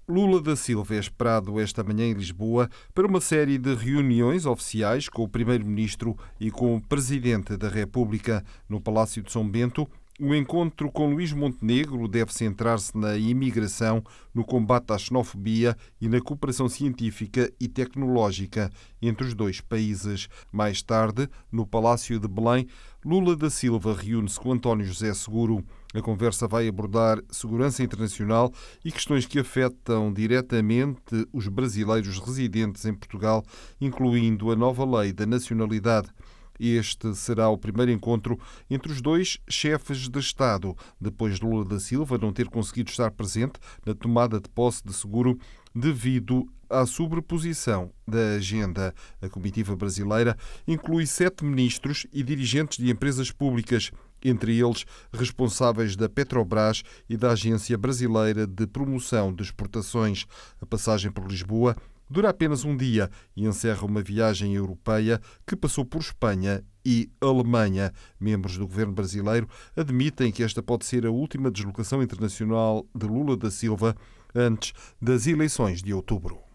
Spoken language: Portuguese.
Lula da Silva é esperado esta manhã em Lisboa para uma série de reuniões oficiais com o Primeiro-Ministro e com o Presidente da República no Palácio de São Bento. O encontro com Luís Montenegro deve centrar-se na imigração, no combate à xenofobia e na cooperação científica e tecnológica entre os dois países. Mais tarde, no Palácio de Belém, Lula da Silva reúne-se com António José Seguro. A conversa vai abordar segurança internacional e questões que afetam diretamente os brasileiros residentes em Portugal, incluindo a nova lei da nacionalidade. Este será o primeiro encontro entre os dois chefes de Estado, depois de Lula da Silva não ter conseguido estar presente na tomada de posse de Seguro devido à sobreposição da agenda. A comitiva brasileira inclui 7 ministros e dirigentes de empresas públicas, entre eles responsáveis da Petrobras e da Agência Brasileira de Promoção de Exportações. A passagem por Lisboa dura apenas um dia e encerra uma viagem europeia que passou por Espanha e Alemanha. Membros do governo brasileiro admitem que esta pode ser a última deslocação internacional de Lula da Silva antes das eleições de outubro.